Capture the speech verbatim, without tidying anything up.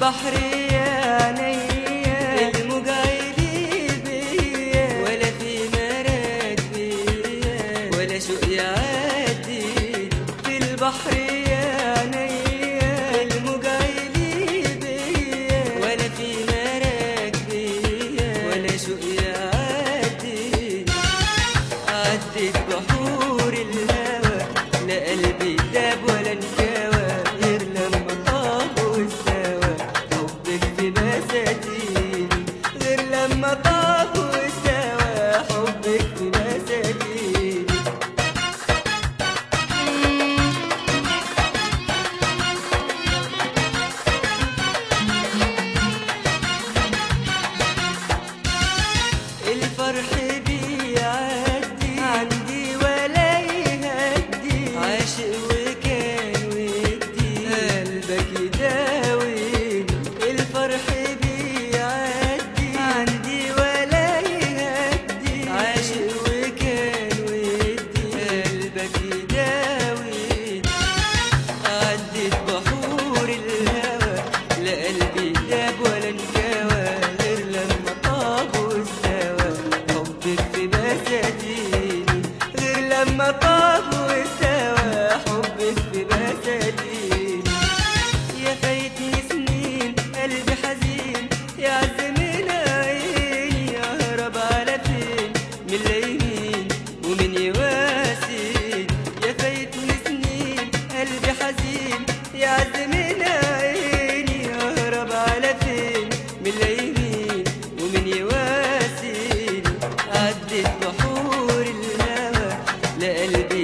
البحر يا عينيا الموج عالي بيا، ولا في مراد بيا ولا شوق يعدي. في البحر يا عينيا الموج عالي بيا، ولا في مراد بيا ولا شوق يعدي. عدت بحور الهوى لا قلبي داب ولا انكوى، غير لما طاب واستوى حبك في بساتيني، غير لما طاب واستوى حبك في بساتيني. الفرح بيعدي عندي ولا يهدي، عاشق وكان ودي قلبك يداويني. الفرح بيعدي عندي ولا يهدي، عاشق وكان ودي قلبك يداويني. عدت بحور الهوى لا قلبي داب ولا انكوى، غير لما طاب واستوى حبك في بساتيني، غير لما طاب واستوى حبك في بساتيني. يا فايتني سنين قلبي حزين يا عز من عيني، اهرب على فين من اليمين ومن يواسيني. يا فايتني سنين قلبي حزين يا عز من عيني، اهرب على فين من اليمين ومن يواسيني. عدت بحور الهوى لا قلبي